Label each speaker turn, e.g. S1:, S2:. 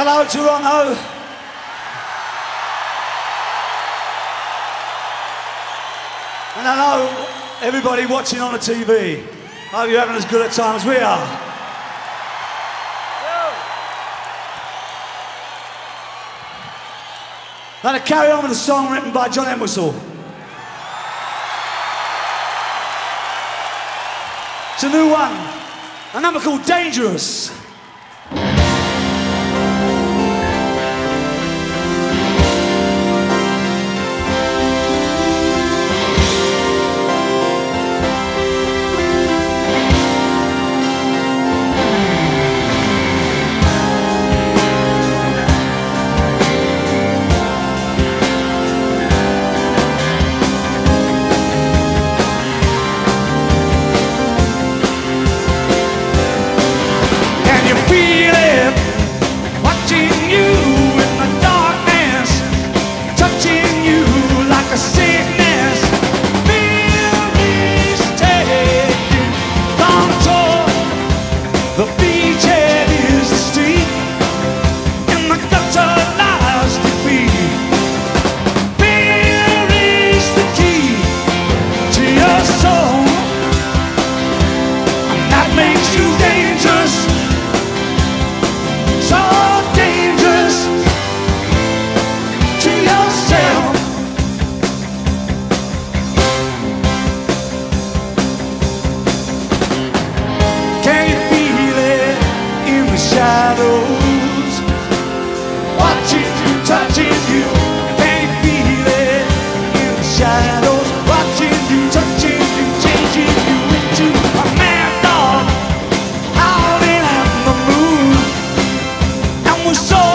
S1: Hello, Toronto. And hello, everybody watching on the TV. Hope you're having as good a time as we are. Now to carry on with a song written by John Entwistle. It's a new one, a number called Dangerous. The beachhead is the street, and the gutter lies defeat. Fear is the key to your soul, and that makes you dangerous, so dangerous to yourself. Can you feel in the shadows, watching you, touching you? Can you feel it in the shadows, watching you, touching you, changing you into a mad dog, howling at the moon? And we're so